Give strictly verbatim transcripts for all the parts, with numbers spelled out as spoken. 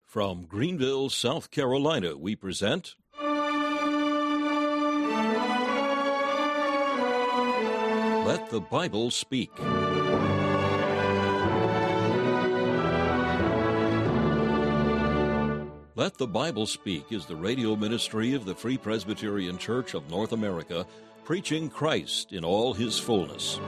From Greenville, South Carolina, we present Let the Bible Speak. Let the Bible Speak is the radio ministry of the Free Presbyterian Church of North America, preaching Christ in all his fullness.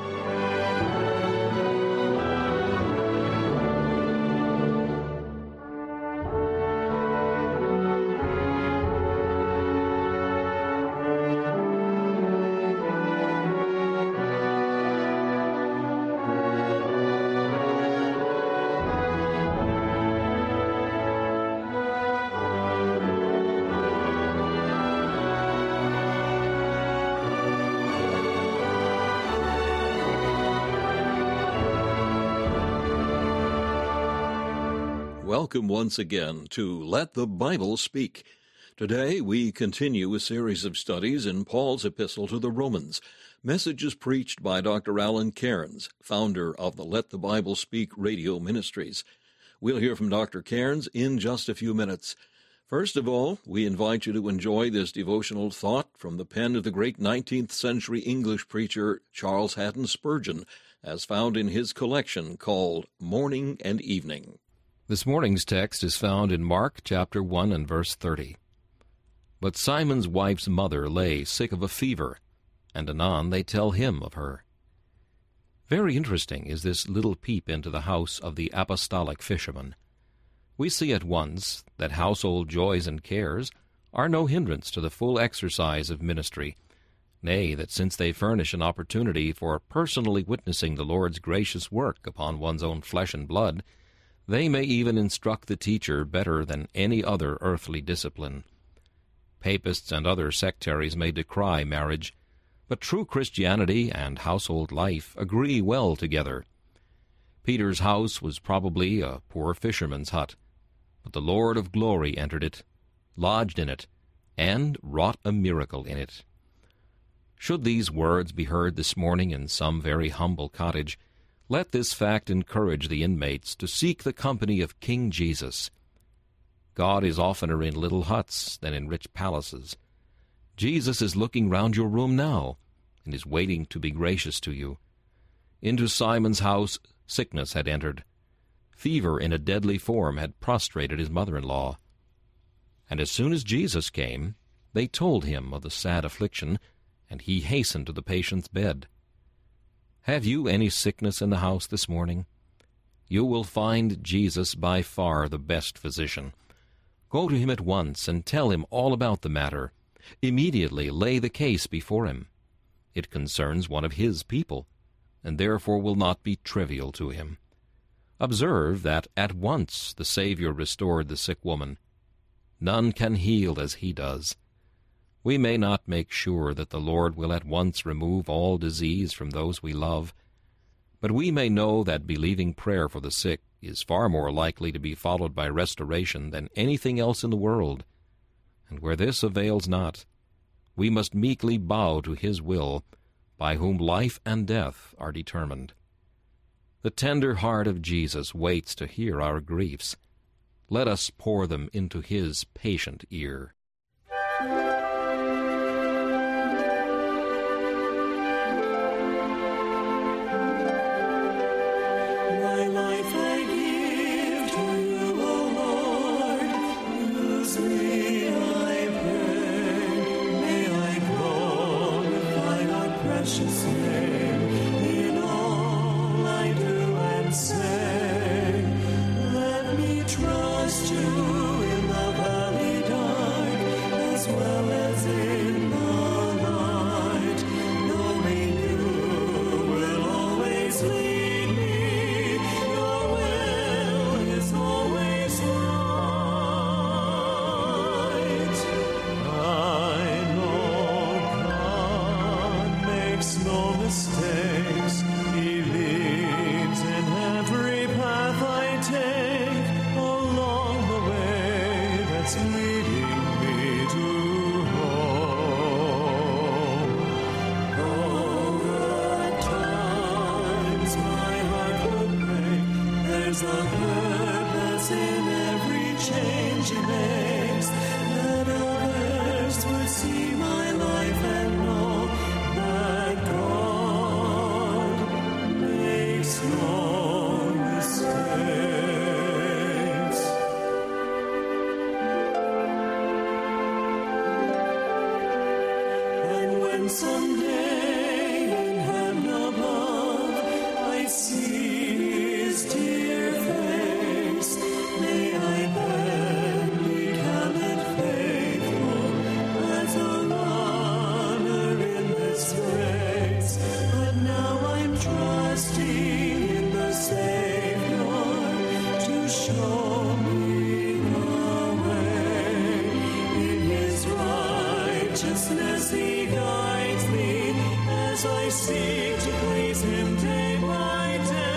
Welcome once again to Let the Bible Speak. Today we continue a series of studies in Paul's epistle to the Romans, messages preached by Doctor Alan Cairns, founder of the Let the Bible Speak radio ministries. We'll hear from Doctor Cairns in just a few minutes. First of all, we invite you to enjoy this devotional thought from the pen of the great nineteenth century English preacher Charles Haddon Spurgeon, as found in his collection called Morning and Evening. This morning's text is found in Mark chapter one and verse thirty. But Simon's wife's mother lay sick of a fever, and anon they tell him of her. Very interesting is this little peep into the house of the apostolic fisherman. We see at once that household joys and cares are no hindrance to the full exercise of ministry, nay, that since they furnish an opportunity for personally witnessing the Lord's gracious work upon one's own flesh and blood, they may even instruct the teacher better than any other earthly discipline. Papists and other sectaries may decry marriage, but true Christianity and household life agree well together. Peter's house was probably a poor fisherman's hut, but the Lord of glory entered it, lodged in it, and wrought a miracle in it. Should these words be heard this morning in some very humble cottage, let this fact encourage the inmates to seek the company of King Jesus. God is oftener in little huts than in rich palaces. Jesus is looking round your room now, and is waiting to be gracious to you. Into Simon's house sickness had entered. Fever in a deadly form had prostrated his mother-in-law. And as soon as Jesus came, they told him of the sad affliction, and he hastened to the patient's bed. Have you any sickness in the house this morning? You will find Jesus by far the best physician. Go to him at once and tell him all about the matter. Immediately lay the case before him. It concerns one of his people, and therefore will not be trivial to him. Observe that at once the Savior restored the sick woman. None can heal as he does. We may not make sure that the Lord will at once remove all disease from those we love, but we may know that believing prayer for the sick is far more likely to be followed by restoration than anything else in the world. And where this avails not, we must meekly bow to his will, by whom life and death are determined. The tender heart of Jesus waits to hear our griefs. Let us pour them into his patient ear. Precious name in all I do and say. Let me trust you in the valley dark as well as in the light, knowing you will always lead me. Your will is always right. I know God makes no mistakes. He leads in every path I take along the way that's leading me to home. Oh, at times my heart would break. There's a purpose in every change. he makes, that others would see my life and know that God makes no mistakes. And when someday in heaven above I see his dear face, may I then be counted faithful as a runner in this race. But now I'm trusting in the Savior to show me the way. In his righteousness he guides me as I seek to please him day by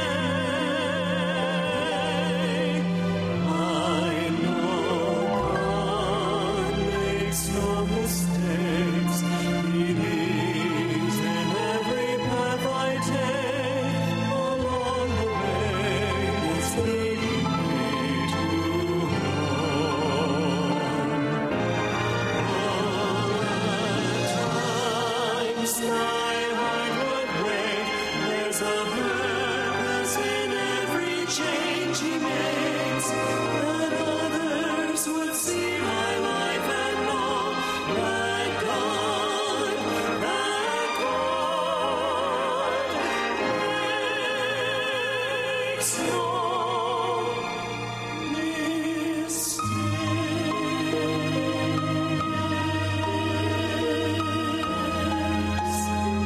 day. I know God makes no mistakes. He leads in every path I take. Along the way is leading me to home. Times my heart would wait. There's a purpose in every change he makes, that others would see my life and know that God, that God makes no mistakes.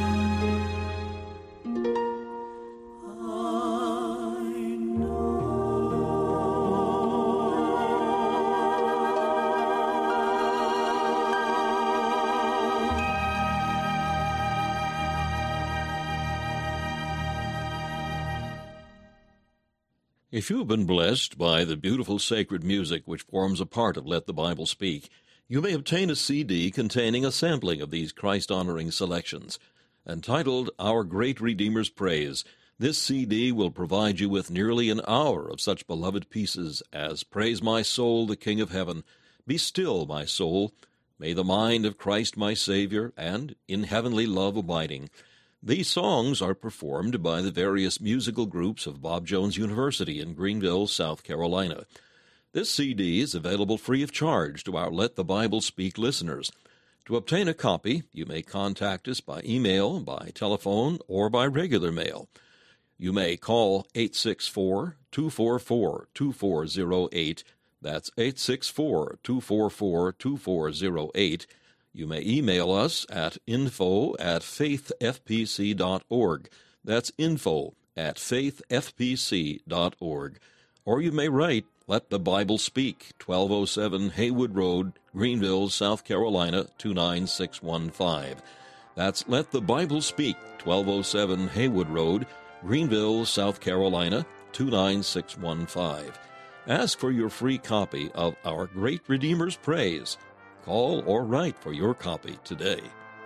I know. If you have been blessed by the beautiful sacred music which forms a part of Let the Bible Speak, you may obtain a C D containing a sampling of these Christ-honoring selections. Entitled Our Great Redeemer's Praise, this C D will provide you with nearly an hour of such beloved pieces as Praise My Soul, the King of Heaven, Be Still, My Soul, May the Mind of Christ My Savior, and In Heavenly Love Abiding. These songs are performed by the various musical groups of Bob Jones University in Greenville, South Carolina. This C D is available free of charge to our Let the Bible Speak listeners. To obtain a copy, you may contact us by email, by telephone, or by regular mail. You may call eight six four, two four four, two four zero eight. That's eight six four, two four four, two four zero eight. You may email us at info at faithfpc.org. That's info at faithfpc.org. Or you may write Let the Bible Speak, twelve oh seven Haywood Road, Greenville, South Carolina, two nine six one five. That's Let the Bible Speak, twelve oh seven Haywood Road, Greenville, South Carolina, two nine six one five. Ask for your free copy of Our Great Redeemer's Praise. Call or write for your copy today.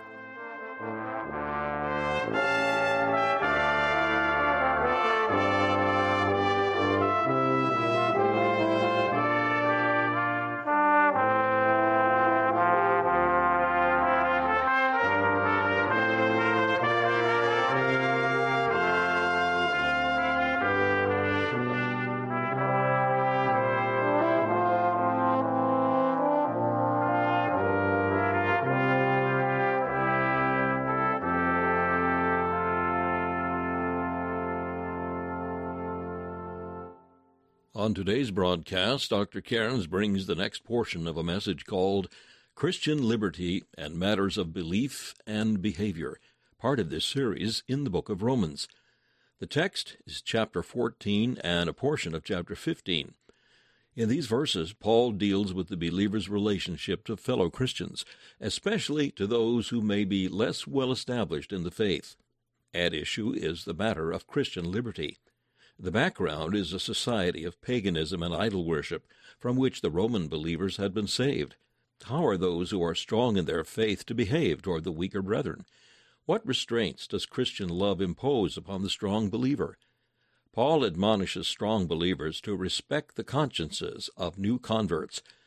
On today's broadcast, Doctor Cairns brings the next portion of a message called Christian Liberty and Matters of Belief and Behavior, part of this series in the book of Romans. The text is chapter fourteen and a portion of chapter fifteen. In these verses, Paul deals with the believer's relationship to fellow Christians, especially to those who may be less well established in the faith. At issue is the matter of Christian liberty. The background is a society of paganism and idol worship from which the Roman believers had been saved. How are those who are strong in their faith to behave toward the weaker brethren? What restraints does Christian love impose upon the strong believer? Paul admonishes strong believers to respect the consciences of new converts.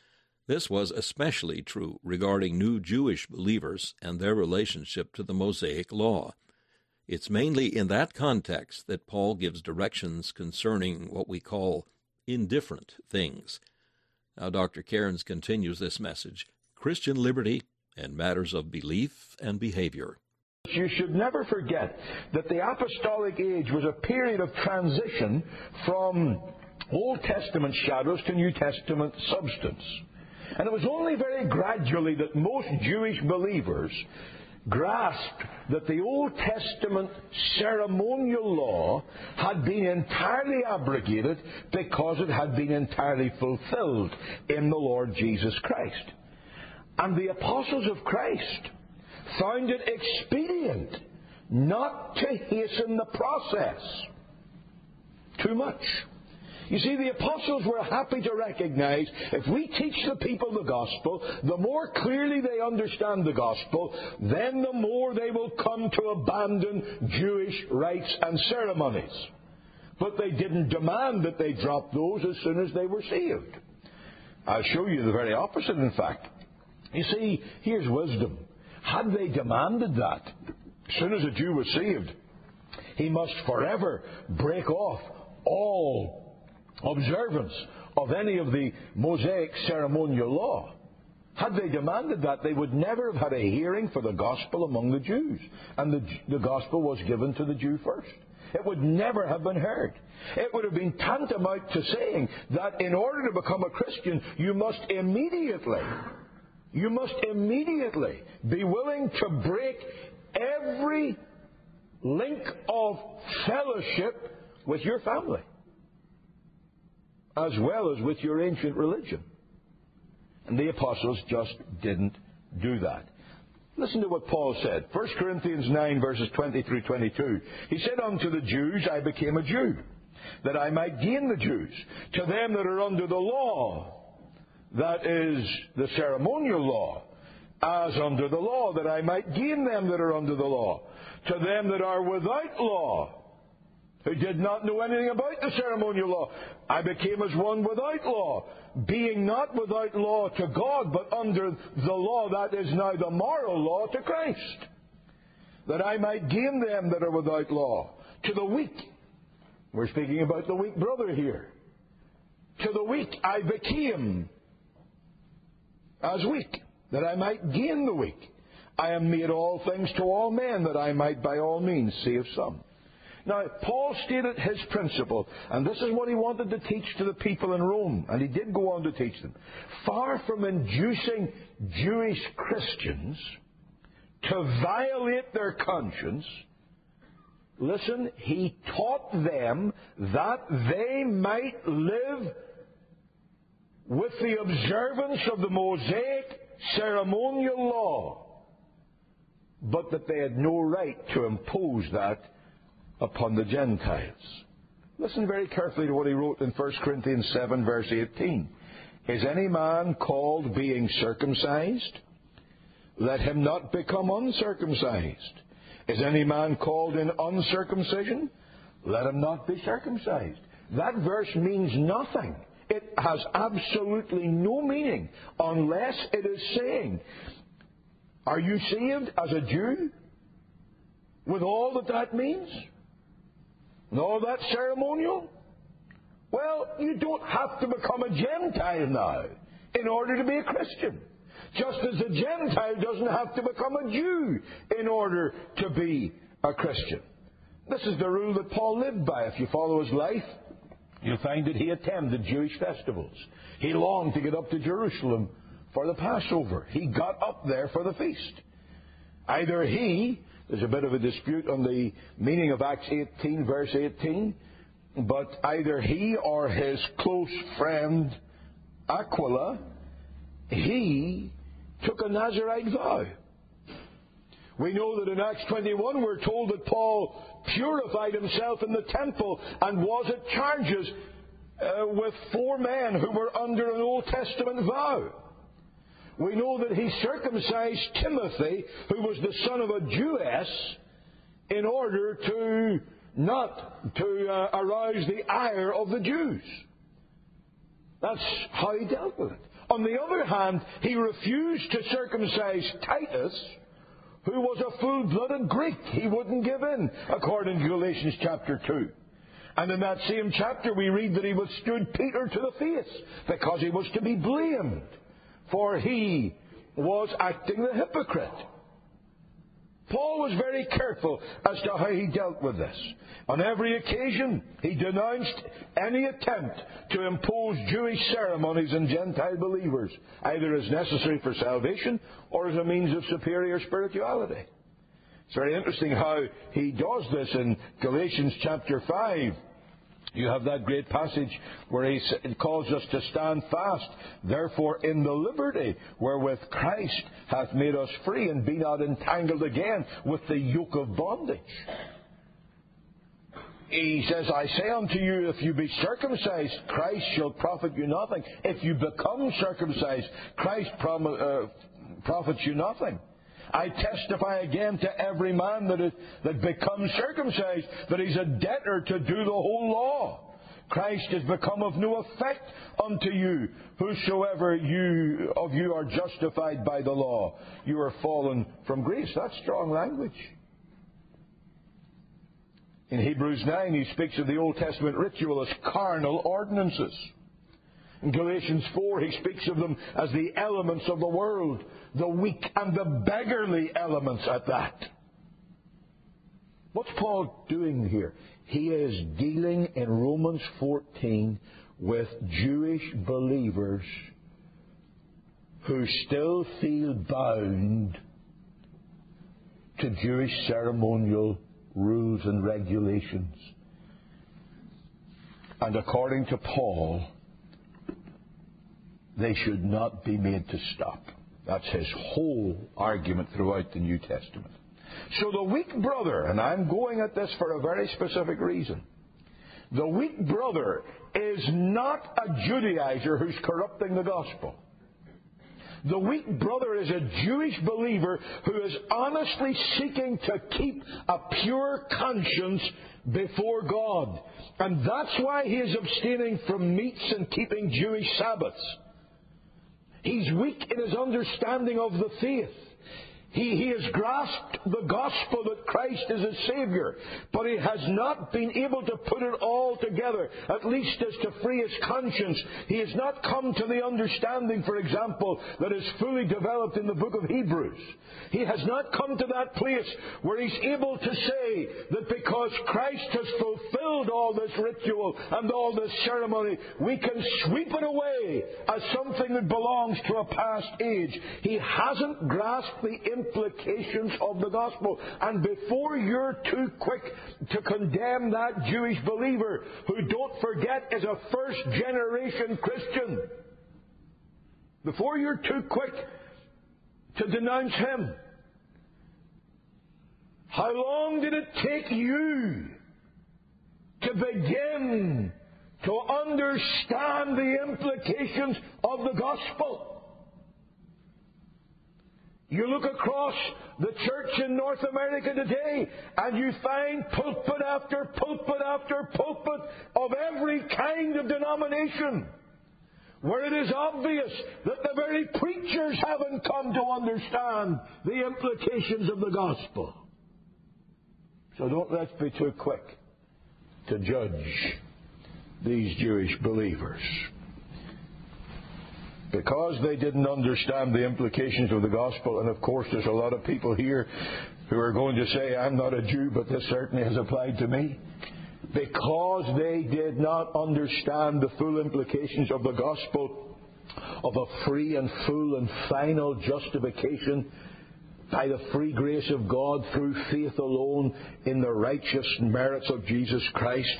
This was especially true regarding new Jewish believers and their relationship to the Mosaic Law. It's mainly in that context that Paul gives directions concerning what we call indifferent things. Now, Doctor Cairns continues this message, Christian liberty and matters of belief and behavior. You should never forget that the apostolic age was a period of transition from Old Testament shadows to New Testament substance. And it was only very gradually that most Jewish believers grasped that the Old Testament ceremonial law had been entirely abrogated because it had been entirely fulfilled in the Lord Jesus Christ. And the apostles of Christ found it expedient not to hasten the process too much. You see, the apostles were happy to recognize if we teach the people the gospel, the more clearly they understand the gospel, then the more they will come to abandon Jewish rites and ceremonies. But they didn't demand that they drop those as soon as they were saved. I'll show you the very opposite, in fact. You see, here's wisdom. Had they demanded that, as soon as a Jew was saved, he must forever break off all observance of any of the Mosaic ceremonial law. Had they demanded that, they would never have had a hearing for the gospel among the Jews. And the, the gospel was given to the Jew first. It would never have been heard. It would have been tantamount to saying that in order to become a Christian, you must immediately, you must immediately be willing to break every link of fellowship with your family, as well as with your ancient religion. And the apostles just didn't do that. Listen to what Paul said. First Corinthians nine, verses twenty through twenty-two. He said, Unto the Jews I became a Jew, that I might gain the Jews. To them that are under the law, that is the ceremonial law, as under the law, that I might gain them that are under the law. To them that are without law, who did not know anything about the ceremonial law, I became as one without law, being not without law to God, but under the law that is now the moral law to Christ, that I might gain them that are without law. To the weak, we're speaking about the weak brother here, to the weak I became as weak, that I might gain the weak. I am made all things to all men, that I might by all means save some. Now, Paul stated his principle, and this is what he wanted to teach to the people in Rome, and he did go on to teach them. Far from inducing Jewish Christians to violate their conscience, listen, he taught them that they might live with the observance of the Mosaic ceremonial law, but that they had no right to impose that upon the Gentiles. Listen very carefully to what he wrote in First Corinthians seven, verse eighteen. Is any man called being circumcised? Let him not become uncircumcised. Is any man called in uncircumcision? Let him not be circumcised. That verse means nothing. It has absolutely no meaning unless it is saying, are you saved as a Jew? With all that that means? And all that ceremonial? Well, you don't have to become a Gentile now in order to be a Christian. Just as a Gentile doesn't have to become a Jew in order to be a Christian. This is the rule that Paul lived by. If you follow his life, you'll find that he attended Jewish festivals. He longed to get up to Jerusalem for the Passover. He got up there for the feast. Either he... There's a bit of a dispute on the meaning of Acts eighteen, verse eighteen. But either he or his close friend Aquila, he took a Nazirite vow. We know that in Acts twenty-one we're told that Paul purified himself in the temple and was at charges uh, with four men who were under an Old Testament vow. We know that he circumcised Timothy, who was the son of a Jewess, in order to not to uh, arouse the ire of the Jews. That's how he dealt with it. On the other hand, he refused to circumcise Titus, who was a full-blooded Greek. He wouldn't give in, according to Galatians chapter two. And in that same chapter we read that he withstood Peter to the face because he was to be blamed, for he was acting the hypocrite. Paul was very careful as to how he dealt with this. On every occasion, he denounced any attempt to impose Jewish ceremonies on Gentile believers, either as necessary for salvation or as a means of superior spirituality. It's very interesting how he does this in Galatians chapter five. You have that great passage where he calls us to stand fast, therefore, in the liberty wherewith Christ hath made us free, and be not entangled again with the yoke of bondage. He says, I say unto you, if you be circumcised, Christ shall profit you nothing. If you become circumcised, Christ prom- uh, profits you nothing. I testify again to every man that, is, that becomes circumcised that he's a debtor to do the whole law. Christ is become of no effect unto you. Whosoever you of you are justified by the law, you are fallen from grace. That's strong language. In Hebrews nine, he speaks of the Old Testament ritual as carnal ordinances. In Galatians four, he speaks of them as the elements of the world, the weak and the beggarly elements at that. What's Paul doing here? He is dealing in Romans fourteen with Jewish believers who still feel bound to Jewish ceremonial rules and regulations. And according to Paul, they should not be made to stop. That's his whole argument throughout the New Testament. So the weak brother, and I'm going at this for a very specific reason, the weak brother is not a Judaizer who's corrupting the gospel. The weak brother is a Jewish believer who is honestly seeking to keep a pure conscience before God. And that's why he is abstaining from meats and keeping Jewish Sabbaths. He's weak in his understanding of the faith. He, he has grasped the gospel that Christ is his Savior, but he has not been able to put it all together, at least as to free his conscience. He has not come to the understanding, for example, that is fully developed in the book of Hebrews. He has not come to that place where he's able to say that because Christ has fulfilled all this ritual and all this ceremony, we can sweep it away as something that belongs to a past age. He hasn't grasped the implications of the gospel. And before you're too quick to condemn that Jewish believer, who, don't forget, is a first generation Christian, before you're too quick to denounce him, how long did it take you to begin to understand the implications of the gospel? You look across the church in North America today, and you find pulpit after pulpit after pulpit of every kind of denomination, where it is obvious that the very preachers haven't come to understand the implications of the gospel. So don't let's be too quick to judge these Jewish believers. Because they didn't understand the implications of the gospel, and of course there's a lot of people here who are going to say, I'm not a Jew, but this certainly has applied to me. Because they did not understand the full implications of the gospel, of a free and full and final justification by the free grace of God through faith alone in the righteous merits of Jesus Christ,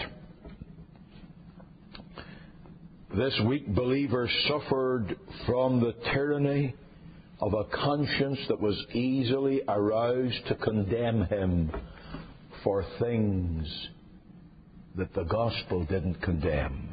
this weak believer suffered from the tyranny of a conscience that was easily aroused to condemn him for things that the gospel didn't condemn.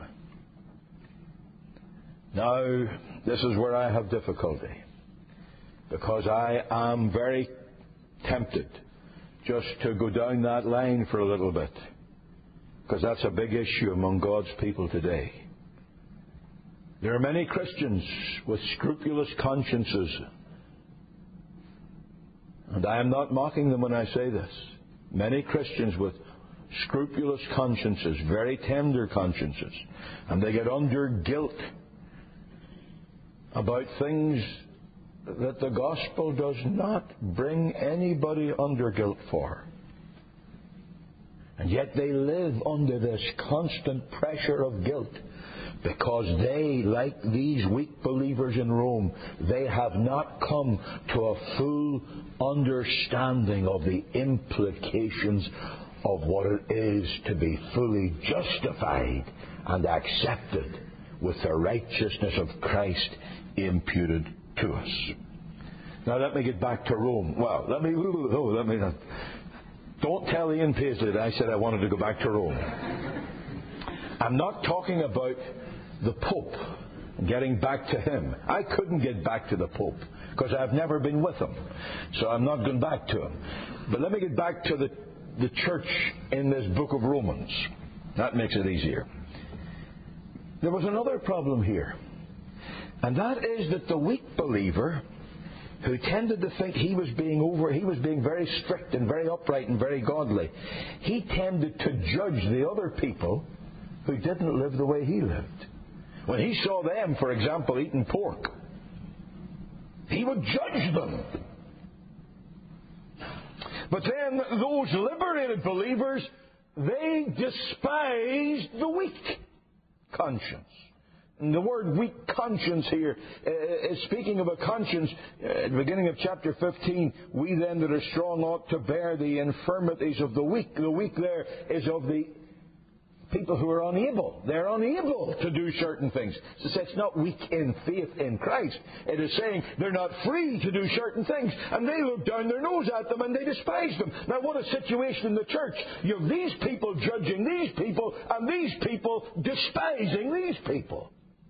Now, this is where I have difficulty, because I am very tempted just to go down that line for a little bit, because that's a big issue among God's people today. There are many Christians with scrupulous consciences. And I am not mocking them when I say this. Many Christians with scrupulous consciences, very tender consciences, and they get under guilt about things that the gospel does not bring anybody under guilt for. And yet they live under this constant pressure of guilt because they, like these weak believers in Rome, they have not come to a full understanding of the implications of what it is to be fully justified and accepted with the righteousness of Christ imputed to us. Now let me get back to Rome. Well, let me... Oh, let me... Don't tell Ian Paisley that I said I wanted to go back to Rome. I'm not talking about the Pope, getting back to him. I couldn't get back to the Pope because I've never been with him. So I'm not going back to him. But let me get back to the, the church in this book of Romans. That makes it easier. There was another problem here. And that is that the weak believer, who tended to think he was being over, he was being very strict and very upright and very godly, he tended to judge the other people who didn't live the way he lived. When he saw them, for example, eating pork, he would judge them. But then those liberated believers, they despised the weak conscience. And the word weak conscience here is speaking of a conscience. At the beginning of chapter fifteen, we then that are strong ought to bear the infirmities of the weak. The weak there is of the people who are unable. They're unable to do certain things. So it's not weak in faith in Christ. It is saying they're not free to do certain things. And they look down their nose at them and they despise them. Now what a situation in the church. You have these people judging these people and these people despising these people.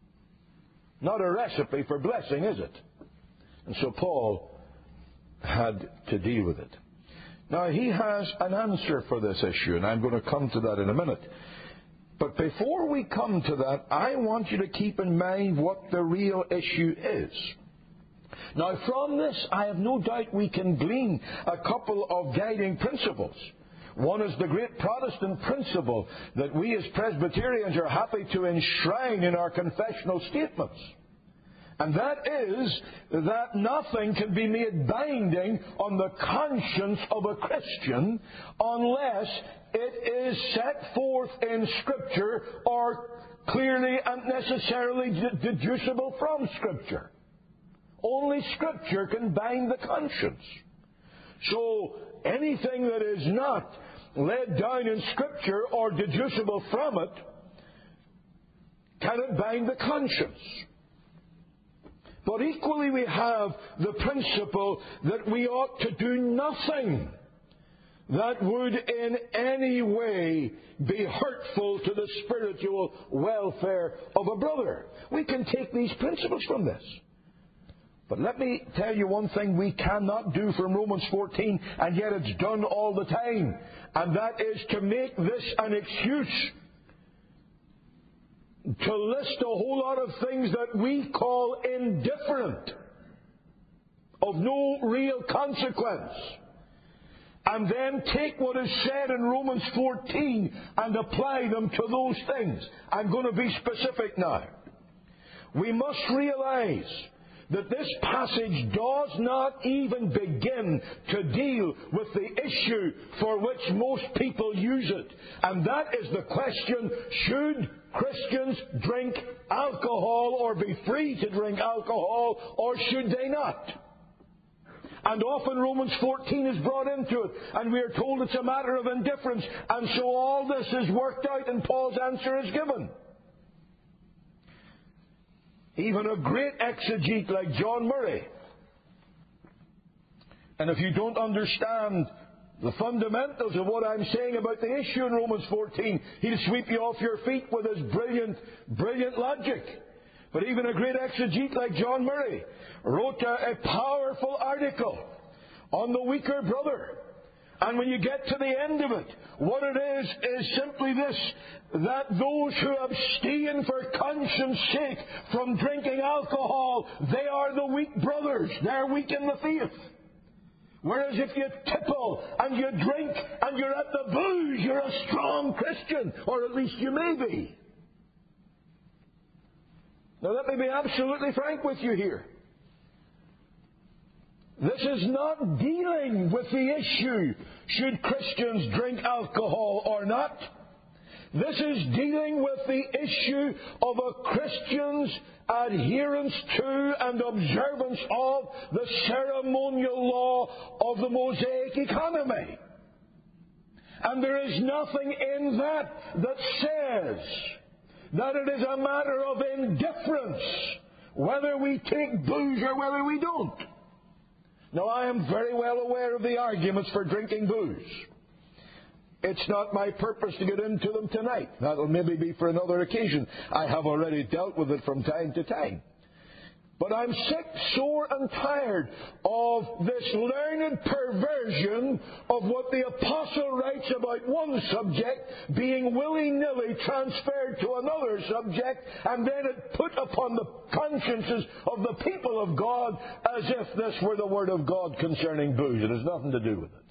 Not a recipe for blessing, is it? And so Paul had to deal with it. Now he has an answer for this issue, and I'm going to come to that in a minute. But before we come to that, I want you to keep in mind what the real issue is. Now from this, I have no doubt we can glean a couple of guiding principles. One is the great Protestant principle that we as Presbyterians are happy to enshrine in our confessional statements. And that is that nothing can be made binding on the conscience of a Christian unless it is set forth in Scripture or clearly and necessarily deducible from Scripture. Only Scripture can bind the conscience. So anything that is not laid down in Scripture or deducible from it cannot bind the conscience. But equally we have the principle that we ought to do nothing that would in any way be hurtful to the spiritual welfare of a brother. We can take these principles from this. But let me tell you one thing we cannot do from Romans fourteen, and yet it's done all the time. And that is to make this an excuse to list a whole lot of things that we call indifferent, of no real consequence, and then take what is said in Romans fourteen and apply them to those things. I'm going to be specific now. We must realize that this passage does not even begin to deal with the issue for which most people use it. And that is the question, should Christians drink alcohol or be free to drink alcohol, or should they not? And often Romans fourteen is brought into it, and we are told it's a matter of indifference. And so all this is worked out and Paul's answer is given. Even a great exegete like John Murray. And if you don't understand the fundamentals of what I'm saying about the issue in Romans fourteen, he'll sweep you off your feet with his brilliant, brilliant logic. But even a great exegete like John Murray wrote a, a powerful article on the weaker brother. And when you get to the end of it, what it is, is simply this, that those who abstain for conscience sake from drinking alcohol, they are the weak brothers. They're weak in the faith. Whereas if you tipple and you drink and you're at the booze, you're a strong Christian, or at least you may be. Now let me be absolutely frank with you here. This is not dealing with the issue, should Christians drink alcohol or not? This is dealing with the issue of a Christian's adherence to and observance of the ceremonial law of the Mosaic economy. And there is nothing in that that says that it is a matter of indifference whether we take booze or whether we don't. Now, I am very well aware of the arguments for drinking booze. It's not my purpose to get into them tonight. That'll maybe be for another occasion. I have already dealt with it from time to time. But I'm sick, sore, and tired of this learned perversion of what the apostle writes about one subject being willy-nilly transferred to another subject, and then it put upon the consciences of the people of God as if this were the Word of God concerning booze. It has nothing to do with it.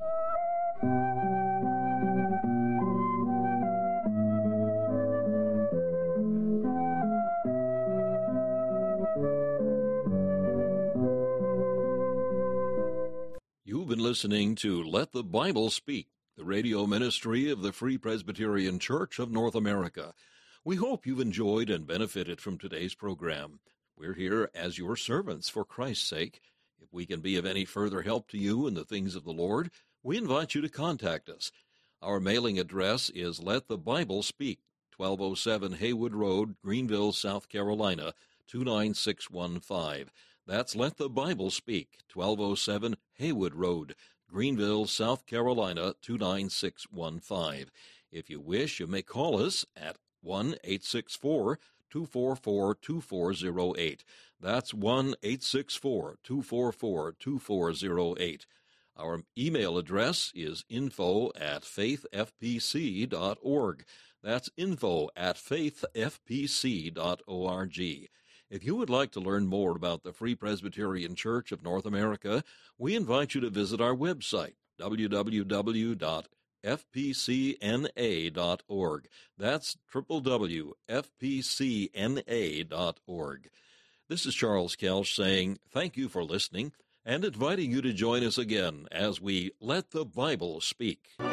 You've been listening to Let the Bible Speak, the radio ministry of the Free Presbyterian Church of North America. We hope you've enjoyed and benefited from today's program. We're here as your servants for Christ's sake. If we can be of any further help to you in the things of the Lord, we invite you to contact us. Our mailing address is Let the Bible Speak, twelve oh seven Haywood Road, Greenville, South Carolina, two nine six one five. That's Let the Bible Speak, twelve oh seven Haywood Road, Greenville, South Carolina, two nine six one five. If you wish, you may call us at one eight six four, two four four, two four zero eight. That's one eight six four, two four four, two four zero eight. Our email address is info at faith f p c dot org. That's info at faith f p c dot org. If you would like to learn more about the Free Presbyterian Church of North America, we invite you to visit our website, w w w dot f p c n a dot org. That's w w w dot f p c n a dot org. This is Charles Kelsch saying thank you for listening and inviting you to join us again as we Let the Bible Speak.